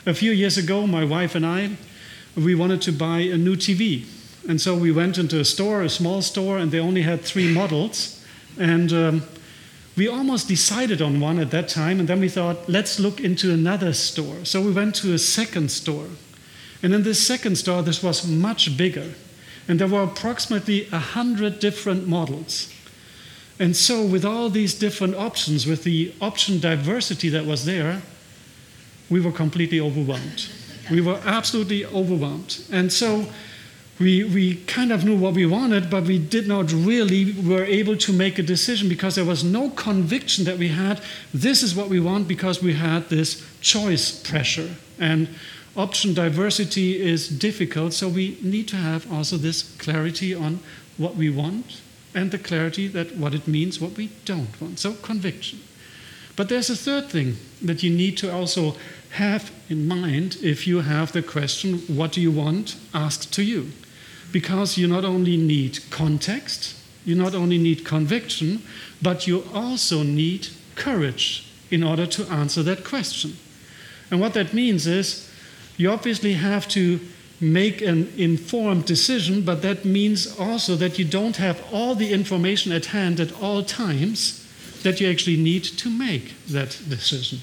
A few years ago, my wife and I, we wanted to buy a new TV. And so we went into a store, a small store, and they only had 3 models. And we almost decided on one at that time, and then we thought, let's look into another store. So we went to a second store. And in this second store, this was much bigger. And there were approximately 100 different models. And so with all these different options, with the option diversity that was there, we were completely overwhelmed. We were absolutely overwhelmed. And so we kind of knew what we wanted, but we did not really were able to make a decision because there was no conviction that we had, this is what we want, because we had this choice pressure. And option diversity is difficult, so we need to have also this clarity on what we want and the clarity that what it means, what we don't want. So conviction. But there's a third thing that you need to also have in mind if you have the question, what do you want, asked to you? Because you not only need context, you not only need conviction, but you also need courage in order to answer that question. And what that means is you obviously have to make an informed decision, but that means also that you don't have all the information at hand at all times that you actually need to make that decision.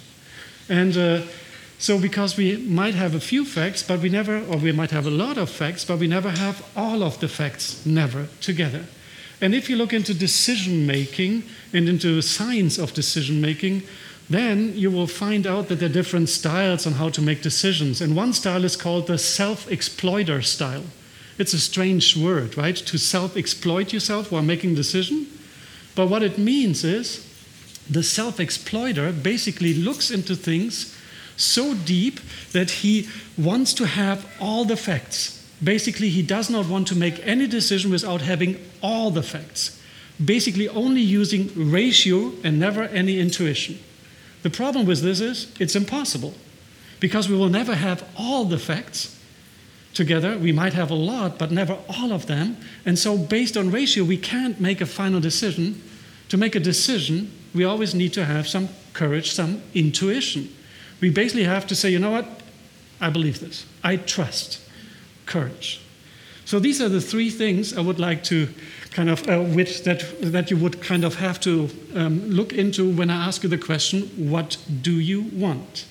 And so because we might have a few facts, but we never, or we might have a lot of facts, but we never have all of the facts never together. And if you look into decision making and into science of decision making, then you will find out that there are different styles on how to make decisions. And one style is called the self-exploiter style. It's a strange word, right? To self-exploit yourself while making a decision. But what it means is the self-exploiter basically looks into things so deep that he wants to have all the facts. Basically, he does not want to make any decision without having all the facts. Basically, only using ratio and never any intuition. The problem with this is it's impossible because we will never have all the facts together. We might have a lot, but never all of them. And so based on ratio, we can't make a final decision. To make a decision, we always need to have some courage, some intuition. We basically have to say, you know what? I believe this. I trust. Courage. So these are the 3 things I would like to kind of, that you would kind of have to look into when I ask you the question, what do you want?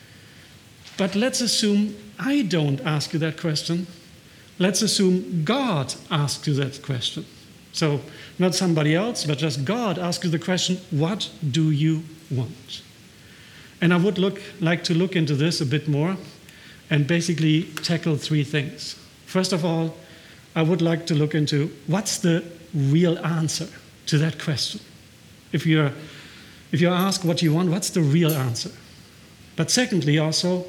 But let's assume I don't ask you that question. Let's assume God asks you that question. So not somebody else, but just God asks you the question, what do you want? And I would like to look into this a bit more and basically tackle 3 things. First of all, I would like to look into what's the real answer to that question. If you're asked what you want, what's the real answer? But secondly also,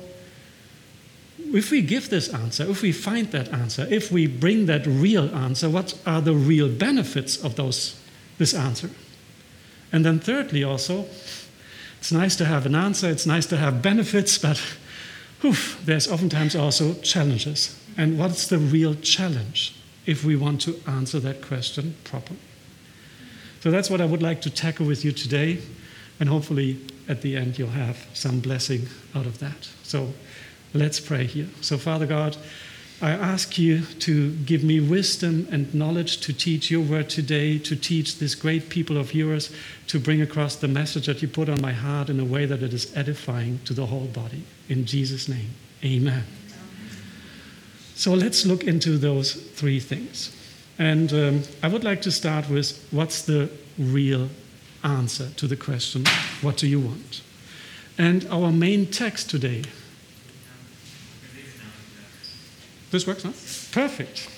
if we give this answer, if we find that answer, if we bring that real answer, what are the real benefits of this answer? And then thirdly also, it's nice to have an answer, it's nice to have benefits, but there's oftentimes also challenges. And what's the real challenge if we want to answer that question properly? So that's what I would like to tackle with you today, and hopefully at the end you'll have some blessing out of that. So let's pray here. So Father God, I ask you to give me wisdom and knowledge to teach your word today, to teach this great people of yours, to bring across the message that you put on my heart in a way that it is edifying to the whole body. In Jesus' name, amen. So let's look into those 3 things. And I would like to start with what's the real answer to the question, what do you want? And our main text today. This works, huh? Perfect.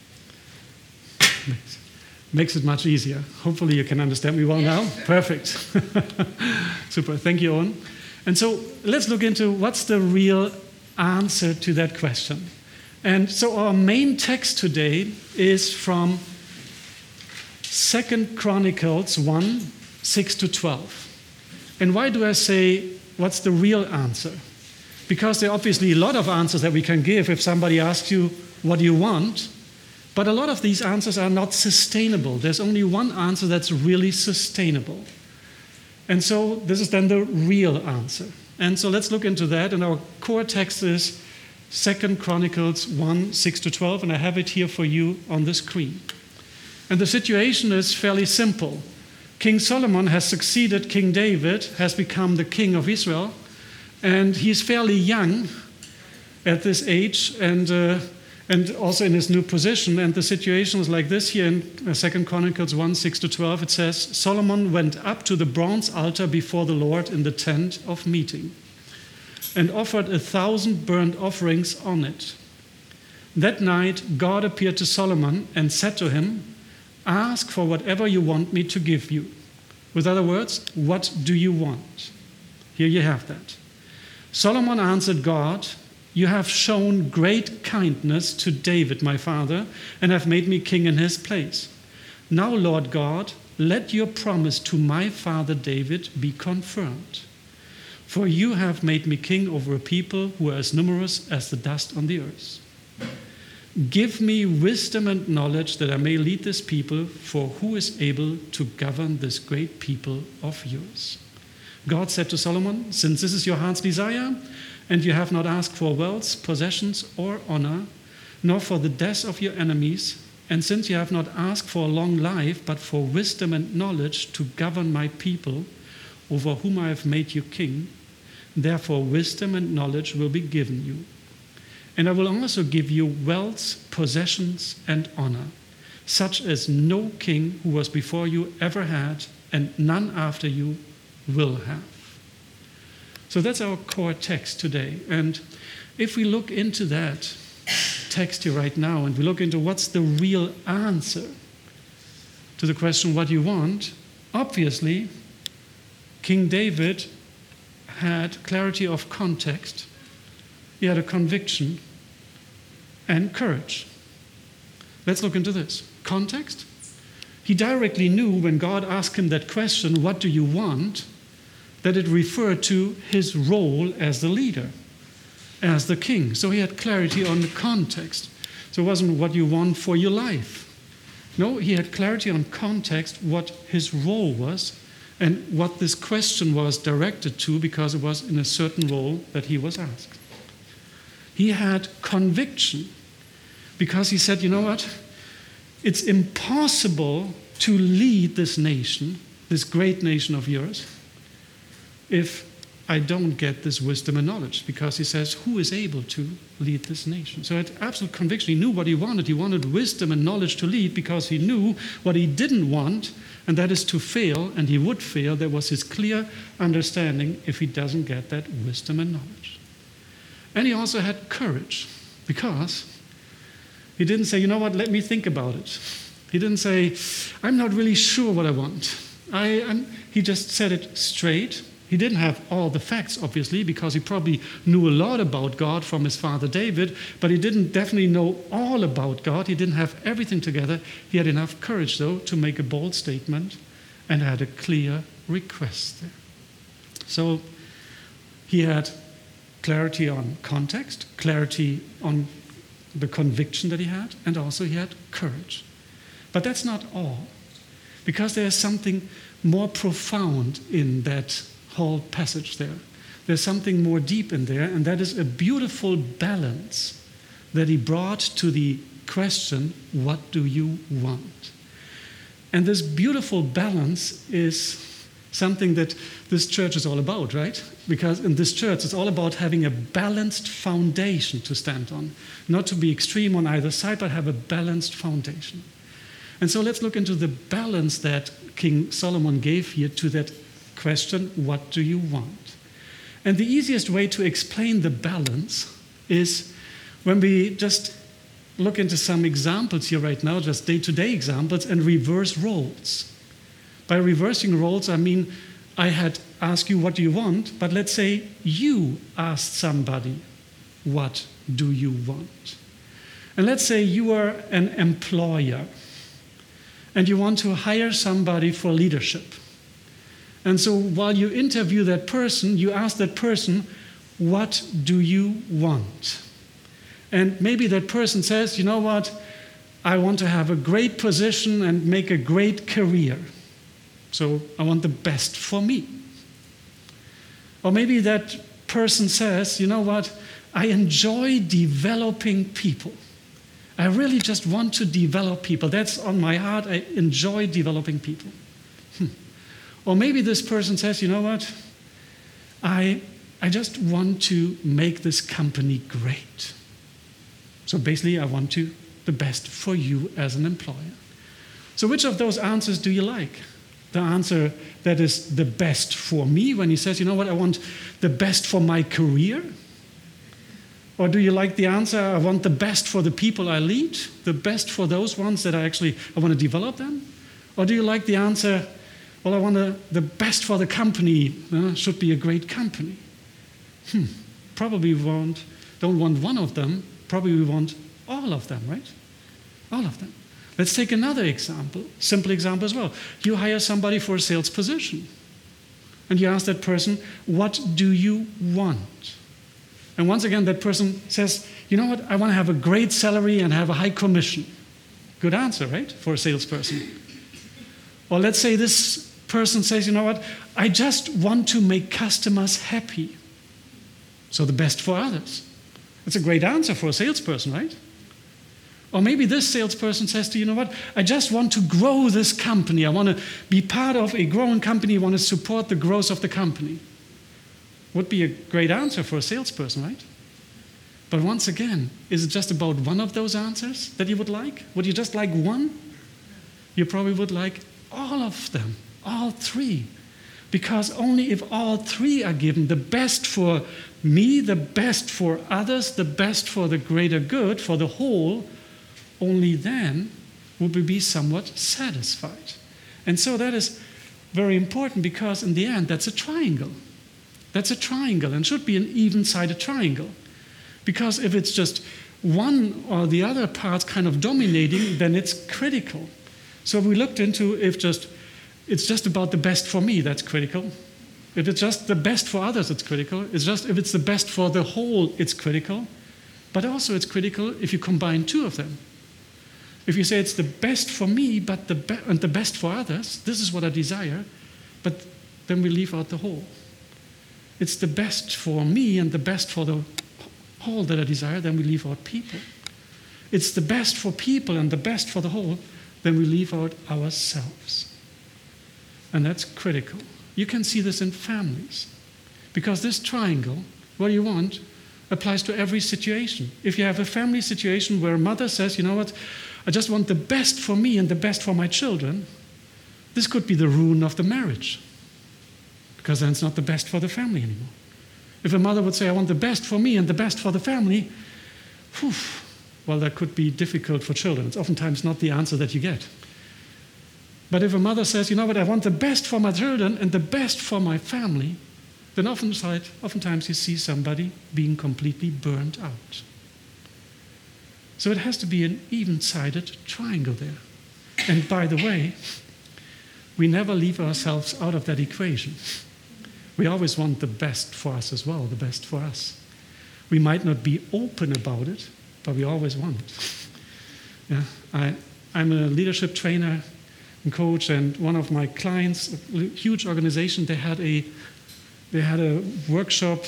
Makes it much easier. Hopefully you can understand me well now. Perfect. Super. Thank you, Owen. And so let's look into what's the real answer to that question. And so our main text today is from 2 Chronicles 1, 6-12. And why do I say what's the real answer? Because there are obviously a lot of answers that we can give if somebody asks you, what do you want? But a lot of these answers are not sustainable. There's only one answer that's really sustainable. And so this is then the real answer. And so let's look into that. And our core text is 2 Chronicles 1, 6-12, and I have it here for you on the screen. And the situation is fairly simple. King Solomon has succeeded King David, has become the king of Israel, and he's fairly young at this age and also in his new position. And the situation is like this here in 2 Chronicles 1, 6-12. It says, Solomon went up to the bronze altar before the Lord in the tent of meeting and offered 1,000 burnt offerings on it. That night God appeared to Solomon and said to him, ask for whatever you want me to give you. With other words, what do you want? Here you have that. Solomon answered God, you have shown great kindness to David, my father, and have made me king in his place. Now, Lord God, let your promise to my father David be confirmed. For you have made me king over a people who are as numerous as the dust on the earth. Give me wisdom and knowledge that I may lead this people, for who is able to govern this great people of yours? God said to Solomon, since this is your heart's desire, and you have not asked for wealth, possessions, or honor, nor for the death of your enemies, and since you have not asked for a long life, but for wisdom and knowledge to govern my people, over whom I have made you king, therefore wisdom and knowledge will be given you. And I will also give you wealth, possessions, and honor, such as no king who was before you ever had, and none after you will have. So that's our core text today. And if we look into that text here right now, and we look into what's the real answer to the question, what you want, obviously, King David had clarity of context. He had a conviction and courage. Let's look into this. Context. He directly knew when God asked him that question, what do you want, that it referred to his role as the leader, as the king. So he had clarity on the context. So it wasn't what you want for your life. No, he had clarity on context, what his role was, and what this question was directed to, because it was in a certain role that he was asked. He had conviction, because he said, you know what? It's impossible to lead this nation, this great nation of yours, if I don't get this wisdom and knowledge. Because he says, who is able to lead this nation? So he had absolute conviction. He knew what he wanted. He wanted wisdom and knowledge to lead, because he knew what he didn't want, and that is to fail, and he would fail. There was his clear understanding if he doesn't get that wisdom and knowledge. And he also had courage, because he didn't say, you know what, let me think about it. He didn't say, I'm not really sure what I want. He just said it straight. He didn't have all the facts, obviously, because he probably knew a lot about God from his father David, but he didn't definitely know all about God. He didn't have everything together. He had enough courage, though, to make a bold statement and had a clear request there. So he had clarity on context, clarity on the conviction that he had, and also he had courage. But that's not all, because there's something more profound in that whole passage there. There's something more deep in there, and that is a beautiful balance that he brought to the question, what do you want? And this beautiful balance is something that this church is all about, right? Because in this church, it's all about having a balanced foundation to stand on. Not to be extreme on either side, but have a balanced foundation. And so let's look into the balance that King Solomon gave here to that question, what do you want? And the easiest way to explain the balance is when we just look into some examples here right now, just day-to-day examples, and reverse roles. By reversing roles, I mean I had asked you, what do you want? But let's say you asked somebody, what do you want? And let's say you are an employer and you want to hire somebody for leadership. And so while you interview that person, you ask that person, what do you want? And maybe that person says, you know what, I want to have a great position and make a great career. So I want the best for me. Or maybe that person says, you know what, I enjoy developing people. I really just want to develop people. That's on my heart. I enjoy developing people. Or maybe this person says, you know what, I just want to make this company great. So basically, I want the best for you as an employer. So which of those answers do you like? The answer that is the best for me, when he says, you know what, I want the best for my career? Or do you like the answer, I want the best for the people I lead, the best for those ones that I want to develop them? Or do you like the answer, well, I want the best for the company, should be a great company? Probably we don't want one of them, probably we want all of them, right? All of them. Let's take another example, simple example as well. You hire somebody for a sales position, and you ask that person, what do you want? And once again, that person says, you know what, I want to have a great salary and have a high commission. Good answer, right, for a salesperson. Or let's say this person says, you know what, I just want to make customers happy. So the best for others. That's a great answer for a salesperson, right? Or maybe this salesperson says to you, know what, I just want to grow this company. I want to be part of a growing company. I want to support the growth of the company. Would be a great answer for a salesperson, right? But once again, is it just about one of those answers that you would like? Would you just like one? You probably would like all of them, all three. Because only if all three are given, the best for me, the best for others, the best for the greater good, for the whole, only then would we be somewhat satisfied. And so that is very important, because in the end, that's a triangle. That's a triangle, and should be an even-sided triangle. Because if it's just one or the other parts kind of dominating, then it's critical. So we looked into if it's just about the best for me, that's critical. If it's just the best for others, it's critical. It's just if it's the best for the whole, it's critical. But also it's critical if you combine two of them. If you say it's the best for me, but the best for others, this is what I desire, but then we leave out the whole. It's the best for me and the best for the whole that I desire, then we leave out people. It's the best for people and the best for the whole, then we leave out ourselves. And that's critical. You can see this in families. Because this triangle, what you want, applies to every situation. If you have a family situation where a mother says, you know what, I just want the best for me and the best for my children, this could be the ruin of the marriage. Because then it's not the best for the family anymore. If a mother would say, I want the best for me and the best for the family, well, that could be difficult for children. It's oftentimes not the answer that you get. But if a mother says, you know what, I want the best for my children and the best for my family, then oftentimes you see somebody being completely burned out. So it has to be an even-sided triangle there. And by the way, we never leave ourselves out of that equation. We always want the best for us as well, the best for us. We might not be open about it, but we always want it. Yeah, I'm a leadership trainer and coach, and one of my clients, a huge organization, they had a workshop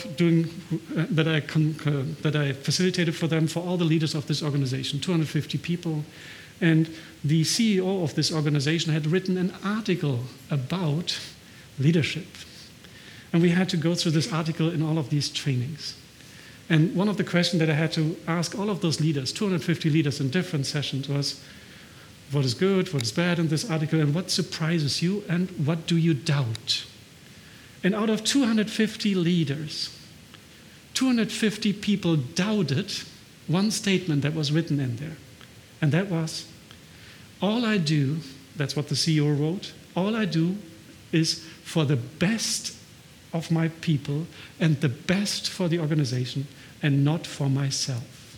that I facilitated for them, for all the leaders of this organization, 250 people. And the CEO of this organization had written an article about leadership. And we had to go through this article in all of these trainings. And one of the questions that I had to ask all of those leaders, 250 leaders in different sessions, was, what is good, what is bad in this article, and what surprises you, and what do you doubt? And out of 250 leaders, 250 people doubted one statement that was written in there. And that was, all I do, that's what the CEO wrote, all I do is for the best of my people and the best for the organization and not for myself.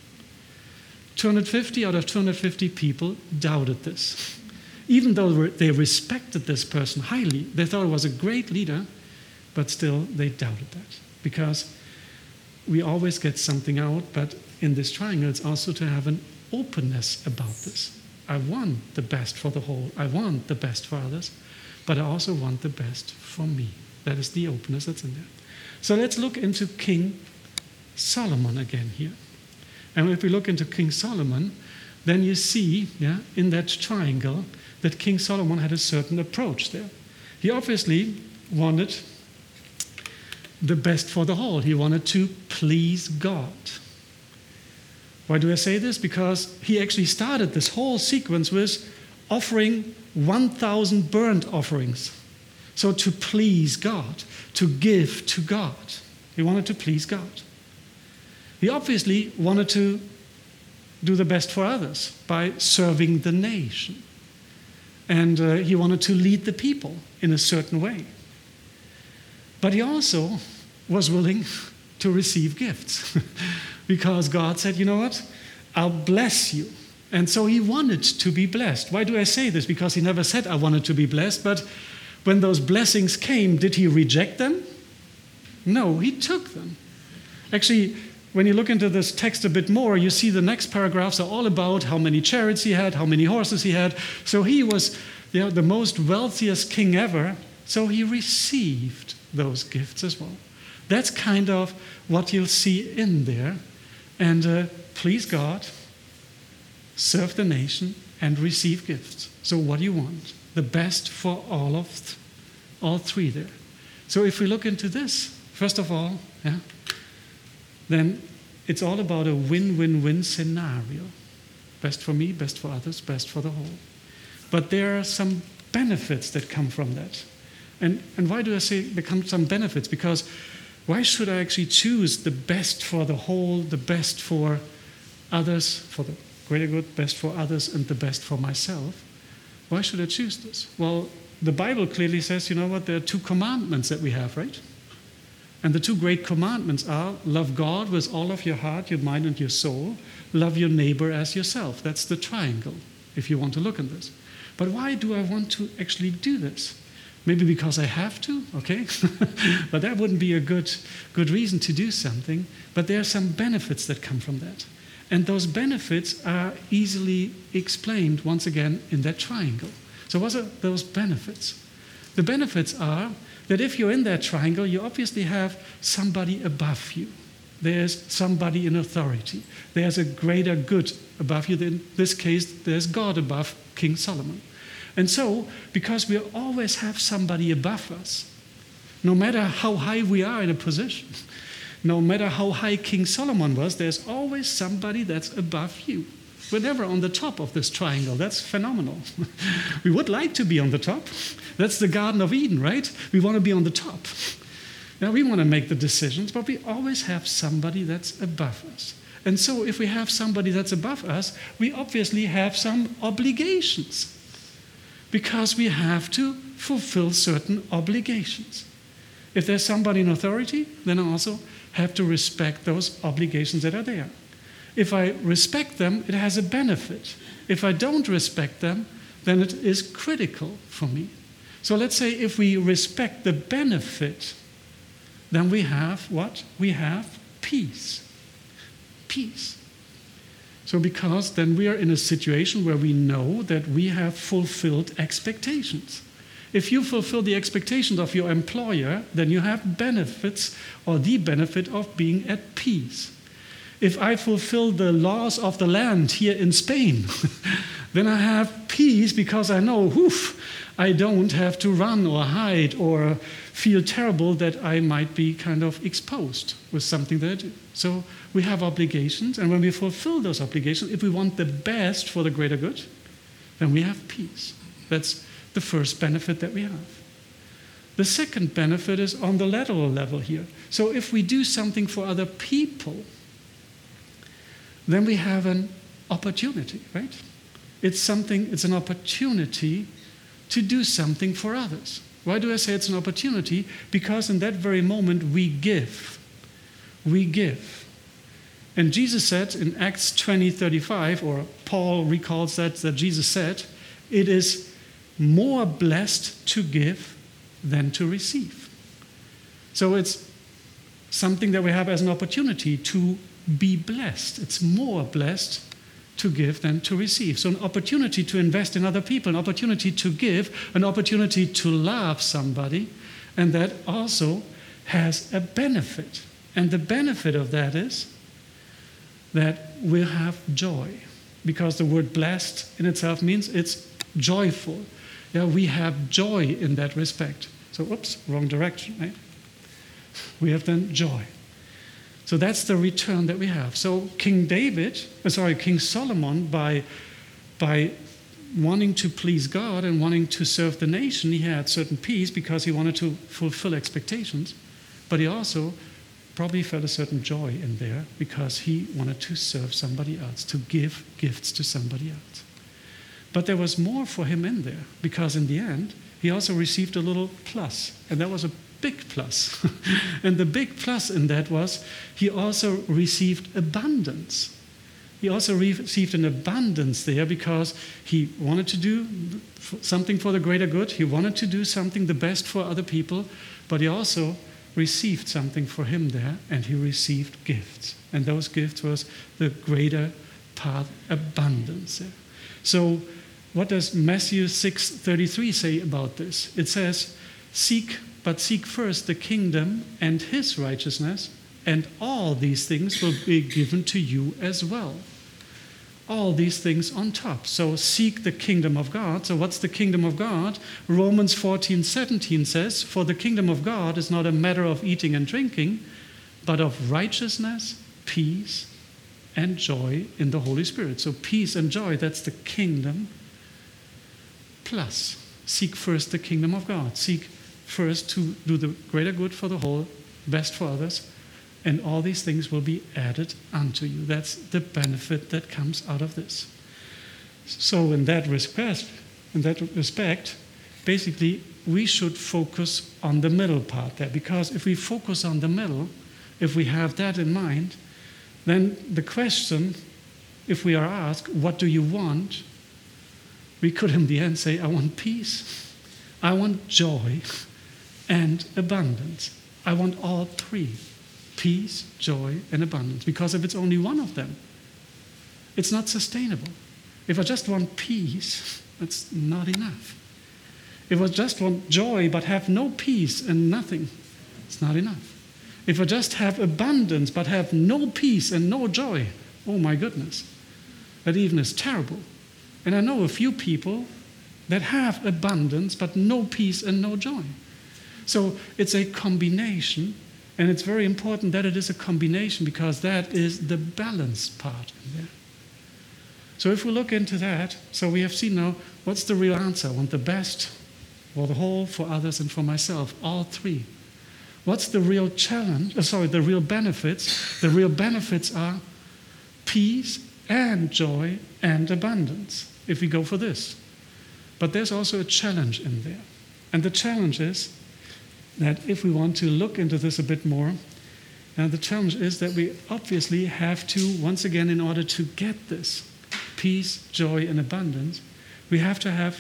250 out of 250 people doubted this. Even though they respected this person highly, they thought it was a great leader, but still they doubted that. Because we always get something out, but in this triangle it's also to have an openness about this. I want the best for the whole, I want the best for others, but I also want the best for me. That is the openness that's in there. So let's look into King Solomon again here. And if we look into King Solomon, then you see, in that triangle, that King Solomon had a certain approach there. He obviously wanted the best for the whole. He wanted to please God. Why do I say this? Because he actually started this whole sequence with offering 1,000 burnt offerings. So to please God, to give to God. He wanted to please God. He obviously wanted to do the best for others by serving the nation. And he wanted to lead the people in a certain way. But he also was willing to receive gifts because God said, you know what, I'll bless you. And so he wanted to be blessed. Why do I say this? Because he never said, I wanted to be blessed. But when those blessings came, did he reject them? No, he took them. Actually, when you look into this text a bit more, you see the next paragraphs are all about how many chariots he had, how many horses he had. So he was the most wealthiest king ever. So he received those gifts as well. That's kind of what you'll see in there. And please God, serve the nation, and receive gifts. So what do you want? The best for all three there. So if we look into this, first of all, then it's all about a win-win-win scenario. Best for me, best for others, best for the whole. But there are some benefits that come from that. And why do I say there come some benefits? Because why should I actually choose the best for the whole, the best for others, for the greater good, best for others, and the best for myself? Why should I choose this? Well, the Bible clearly says, you know what, there are 2 commandments that we have, right? And the 2 great commandments are, love God with all of your heart, your mind, and your soul. Love your neighbor as yourself. That's the triangle, if you want to look at this. But why do I want to actually do this? Maybe because I have to, okay? But that wouldn't be a good reason to do something. But there are some benefits that come from that. And those benefits are easily explained, once again, in that triangle. So what are those benefits? The benefits are that if you're in that triangle, you obviously have somebody above you. There's somebody in authority. There's a greater good above you. In this case, there's God above King Solomon. And so, because we always have somebody above us, no matter how high we are in a position, no matter how high King Solomon was, there's always somebody that's above you. We're never on the top of this triangle. That's phenomenal. We would like to be on the top. That's the Garden of Eden, right? We want to be on the top. Now, we want to make the decisions, but we always have somebody that's above us. And so if we have somebody that's above us, we obviously have some obligations because we have to fulfill certain obligations. If there's somebody in authority, then I also have to respect those obligations that are there. If I respect them, it has a benefit. If I don't respect them, then it is critical for me. So let's say if we respect the benefit, then we have what? We have peace. Peace. So because then we are in a situation where we know that we have fulfilled expectations. If you fulfill the expectations of your employer, then you have benefits or the benefit of being at peace. If I fulfill the laws of the land here in Spain, then I have peace because I know, I don't have to run or hide or feel terrible that I might be kind of exposed with something that I do. So we have obligations, and when we fulfill those obligations, if we want the best for the greater good, then we have peace. That's the first benefit that we have. The second benefit is on the lateral level here. So if we do something for other people, then we have an opportunity, right? It's an opportunity to do something for others. Why do I say it's an opportunity? Because in that very moment we give. We give. And Jesus said in Acts 20:35, or Paul recalls that Jesus said, it is more blessed to give than to receive. So it's something that we have as an opportunity to be blessed. It's more blessed to give than to receive. So an opportunity to invest in other people, an opportunity to give, an opportunity to love somebody, and that also has a benefit. And the benefit of that is that we'll have joy. Because the word blessed in itself means it's joyful. Yeah, we have joy in that respect. So, oops, wrong direction, right? We have then joy. So that's the return that we have. So King Solomon, by wanting to please God and wanting to serve the nation, he had certain peace because he wanted to fulfill expectations. But he also probably felt a certain joy in there because he wanted to serve somebody else, to give gifts to somebody else. But there was more for him in there, because in the end, he also received a little plus, and that was a big plus. And the big plus in that was he also received abundance. He also received an abundance there because he wanted to do something for the greater good. He wanted to do something the best for other people, but he also received something for him there, and he received gifts. And those gifts was the greater part, abundance. So what does Matthew 6:33 say about this? It says, seek first the kingdom and his righteousness, and all these things will be given to you as well. All these things on top. So seek the kingdom of God. So what's the kingdom of God? Romans 14:17 says, for the kingdom of God is not a matter of eating and drinking, but of righteousness, peace, and joy in the Holy Spirit. So peace and joy, that's the kingdom. Plus, seek first the kingdom of God. Seek first to do the greater good for the whole, best for others, and all these things will be added unto you. That's the benefit that comes out of this. So in that respect, basically, we should focus on the middle part there, because if we focus on the middle, if we have that in mind, then the question, if we are asked, what do you want? We could in the end say, I want peace, I want joy, and abundance. I want all three. Peace, joy, and abundance. Because if it's only one of them, it's not sustainable. If I just want peace, that's not enough. If I just want joy but have no peace and nothing, it's not enough. If I just have abundance but have no peace and no joy, oh my goodness, that even is terrible. And I know a few people that have abundance but no peace and no joy. So it's a combination, and it's very important that it is a combination, because that is the balanced part in there. So if we look into that, so we have seen now what's the real answer. I want the best for the whole, for others, and for myself, all three. What's the real challenge? The real benefits. The real benefits are peace and joy and abundance, if we go for this. But there's also a challenge in there. And the challenge is that if we want to look into this a bit more, the challenge is that we obviously have to, once again, in order to get this peace, joy, and abundance, we have to have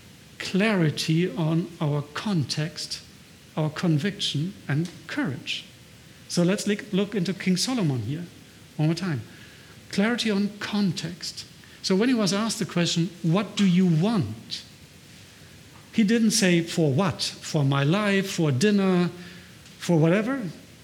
clarity on our context, our conviction, and courage. So let's look into King Solomon here one more time. Clarity on context. So when he was asked the question, what do you want? He didn't say, for what? For my life, for dinner, for whatever.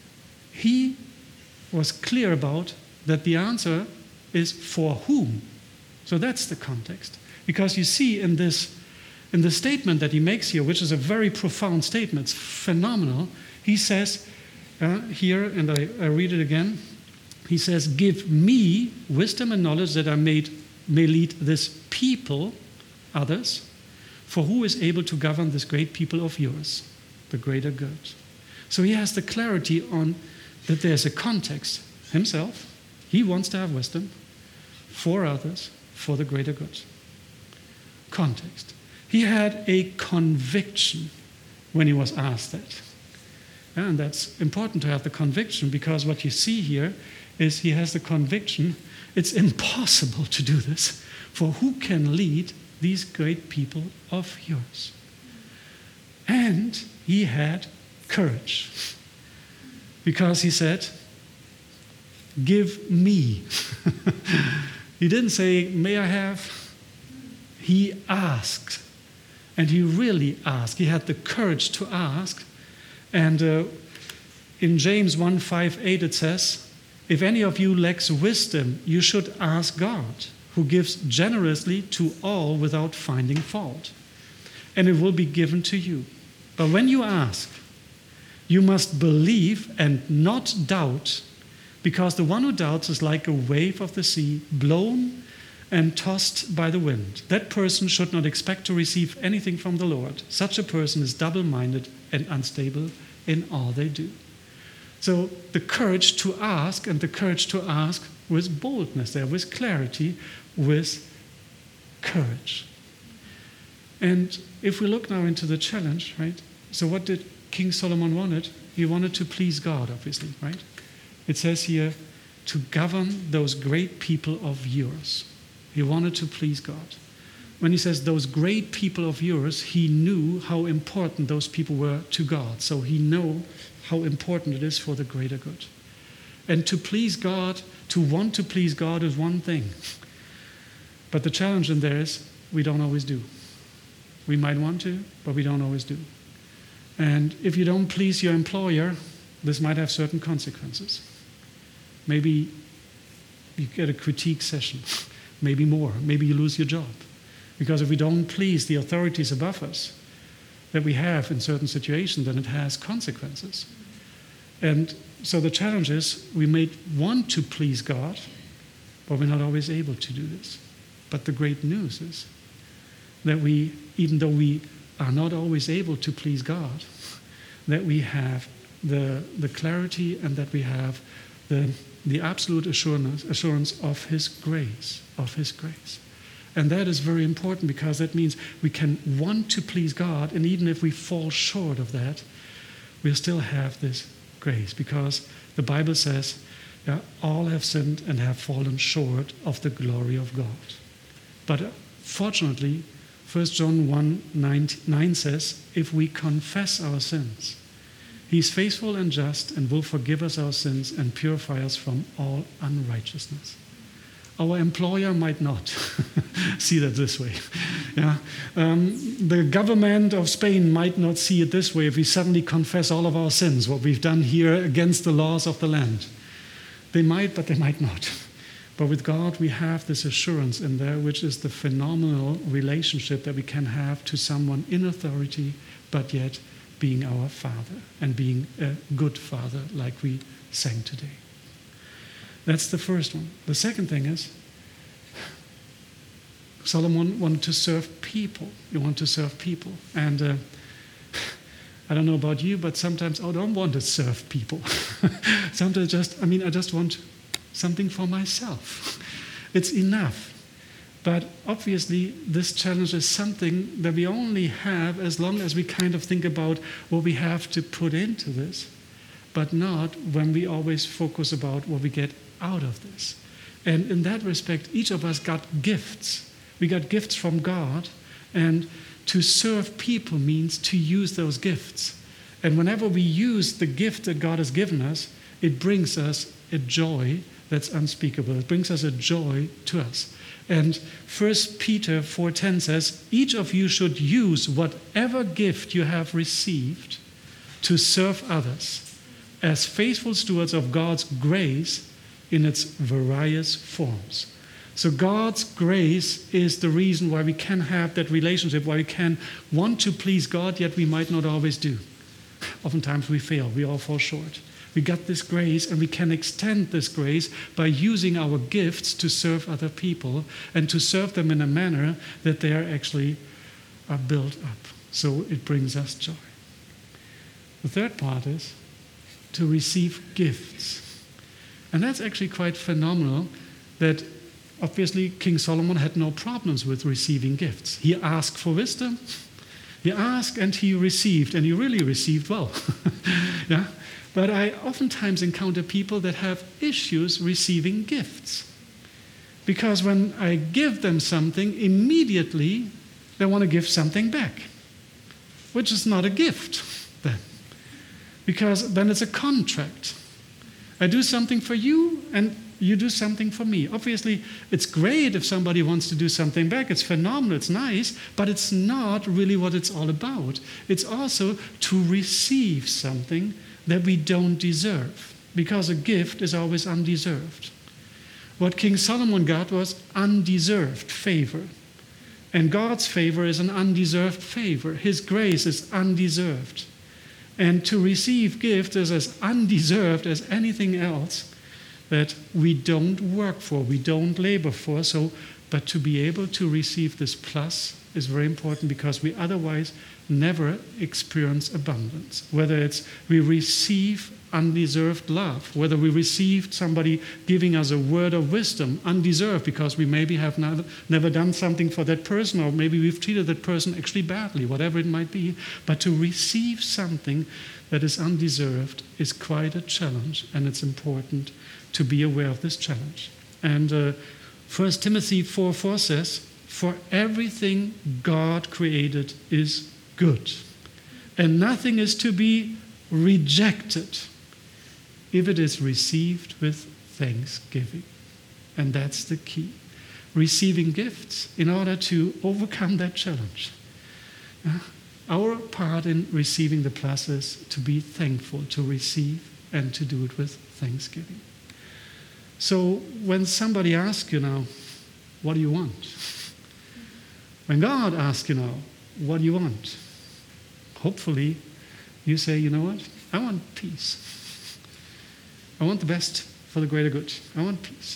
He was clear about that the answer is for whom. So that's the context. Because you see in the statement that he makes here, which is a very profound statement, it's phenomenal, he says here, and I read it again, he says, give me wisdom and knowledge that I may lead this people, others, for who is able to govern this great people of yours, the greater good. So he has the clarity on that there's a context. Himself, he wants to have wisdom for others, for the greater good. Context. He had a conviction when he was asked that. And that's important to have the conviction, because what you see here is he has the conviction it's impossible to do this, for who can lead these great people of yours? And he had courage, because he said, give me. He didn't say, may I have? He asked. And he really asked. He had the courage to ask. And in James 1:5-8 it says, if any of you lacks wisdom, you should ask God, who gives generously to all without finding fault, and it will be given to you. But when you ask, you must believe and not doubt, because the one who doubts is like a wave of the sea, blown and tossed by the wind. That person should not expect to receive anything from the Lord. Such a person is double-minded and unstable in all they do. So the courage to ask, and the courage to ask with boldness there, with clarity, with courage. And if we look now into the challenge, right? So what did King Solomon wanted? He wanted to please God, obviously, right? It says here, to govern those great people of yours. He wanted to please God. When he says those great people of yours, he knew how important those people were to God. So he knew how important it is for the greater good. And to please God, to want to please God is one thing. But the challenge in there is we don't always do. We might want to, but we don't always do. And if you don't please your employer, this might have certain consequences. Maybe you get a critique session, maybe more, maybe you lose your job. Because if we don't please the authorities above us that we have in certain situations, then it has consequences. And so the challenge is we may want to please God, but we're not always able to do this. But the great news is that we, even though we are not always able to please God, that we have the clarity and that we have the absolute assurance of His grace, And that is very important because that means we can want to please God, and even if we fall short of that, we'll still have this grace because the Bible says, all have sinned and have fallen short of the glory of God. But fortunately, 1 John 1:9 says, if we confess our sins, He's faithful and just and will forgive us our sins and purify us from all unrighteousness. Our employer might not see that this way. The government of Spain might not see it this way if we suddenly confess all of our sins, what we've done here against the laws of the land. They might, but they might not. But with God, we have this assurance in there, which is the phenomenal relationship that we can have to someone in authority, but yet being our Father and being a good Father like we sang today. That's the first one. The second thing is, Solomon wanted to serve people. You want to serve people. And I don't know about you, but sometimes I don't want to serve people. Sometimes I just want something for myself. It's enough. But obviously, this challenge is something that we only have as long as we kind of think about what we have to put into this, but not when we always focus about what we get out of this. And in that respect, each of us got gifts. We got gifts from God, and to serve people means to use those gifts. And whenever we use the gift that God has given us, it brings us a joy that's unspeakable. It brings us a joy to us. And 1 Peter 4:10 says, each of you should use whatever gift you have received to serve others as faithful stewards of God's grace in its various forms. So God's grace is the reason why we can have that relationship, why we can want to please God, yet we might not always do. Oftentimes we fail, we all fall short. We got this grace, and we can extend this grace by using our gifts to serve other people and to serve them in a manner that they are built up. So it brings us joy. The third part is to receive gifts. And that's actually quite phenomenal that obviously King Solomon had no problems with receiving gifts. He asked for wisdom. He asked and he received, and he really received well. Yeah. But I oftentimes encounter people that have issues receiving gifts. Because when I give them something, immediately they want to give something back, which is not a gift then. Because then it's a contract. I do something for you and you do something for me. Obviously, it's great if somebody wants to do something back. It's phenomenal, it's nice, but it's not really what it's all about. It's also to receive something that we don't deserve, because a gift is always undeserved. What King Solomon got was undeserved favor. And God's favor is an undeserved favor. His grace is undeserved. And to receive gifts is as undeserved as anything else that we don't work for, we don't labor for. But to be able to receive this plus is very important, because we otherwise never experience abundance. Whether it's we receive undeserved love, whether we received somebody giving us a word of wisdom, undeserved, because we maybe have never done something for that person, or maybe we've treated that person actually badly, whatever it might be. But to receive something that is undeserved is quite a challenge, and it's important to be aware of this challenge. And 1 Timothy 4:4 says, "For everything God created is good, and nothing is to be rejected if it is received with thanksgiving." And that's the key. Receiving gifts in order to overcome that challenge. Our part in receiving the plus is to be thankful, to receive, and to do it with thanksgiving. So when somebody asks you now, what do you want? When God asks you now, what do you want? Hopefully you say, you know what? I want peace. I want the best for the greater good. I want peace.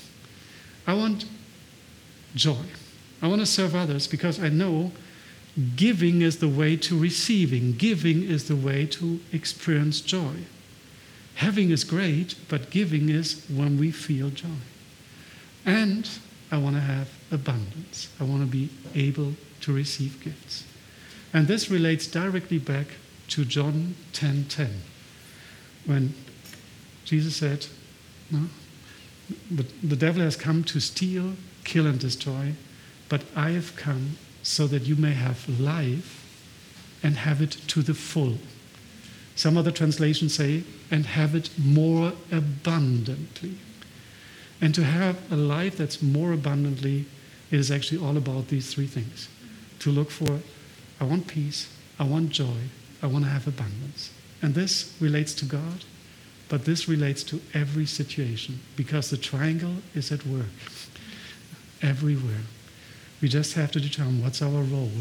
I want joy. I want to serve others, because I know giving is the way to receiving. Giving is the way to experience joy. Having is great, but giving is when we feel joy. And I want to have abundance. I want to be able to receive gifts. And this relates directly back to John 10:10, when Jesus said, "No, but the devil has come to steal, kill, and destroy, but I have come so that you may have life and have it to the full." Some other translations say, "and have it more abundantly." And to have a life that's more abundantly is actually all about these three things. To look for, I want peace, I want joy, I want to have abundance. And this relates to God, but this relates to every situation, because the triangle is at work everywhere. We just have to determine what's our role,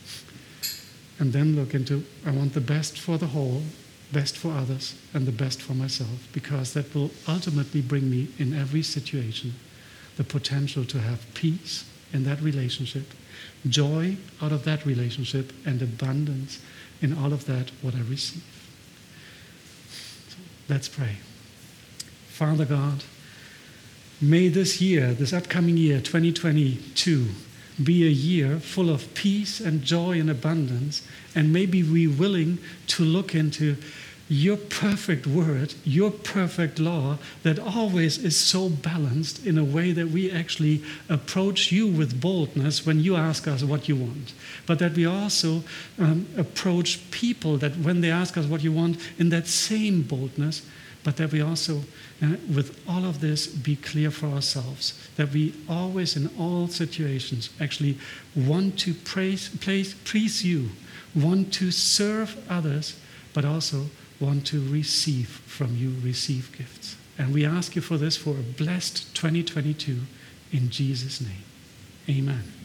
and then look into, I want the best for the whole, best for others, and the best for myself, because that will ultimately bring me in every situation the potential to have peace in that relationship, joy out of that relationship, and abundance in all of that what I receive. So let's pray. Father God, may this year, this upcoming year, 2022, be a year full of peace and joy and abundance, and may we be willing to look into your perfect word, your perfect law that always is so balanced in a way that we actually approach you with boldness when you ask us what you want. But that we also approach people that when they ask us what you want in that same boldness, but that we also, with all of this, be clear for ourselves, that we always in all situations actually want to please you, want to serve others, but also want to receive from you, receive gifts. And we ask you for this, for a blessed 2022 in Jesus' name. Amen.